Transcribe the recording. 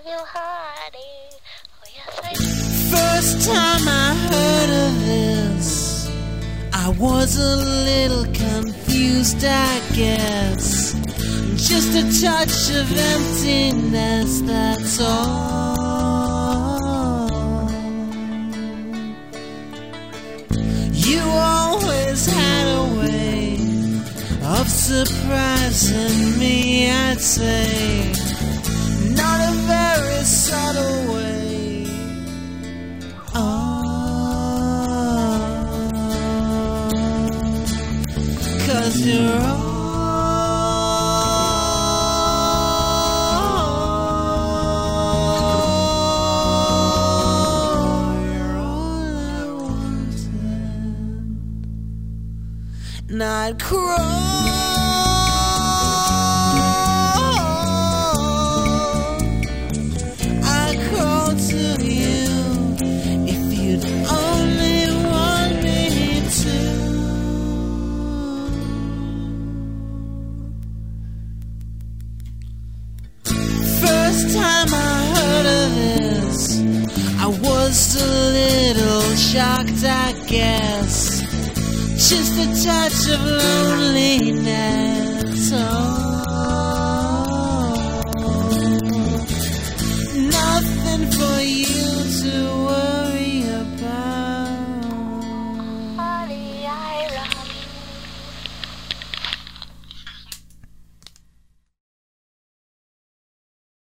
you hiding. Oh yes I do. First time I heard of this, I was a little confused, I guess. Just a touch of emptiness, that's all. You always had a way of surprising me, I'd say. Not a very subtle way. Oh, 'cause you're all and I'd crawl to you if you'd only want me to. First time I heard of this, I was a little shocked, I guess. Just a touch of loneliness. Oh.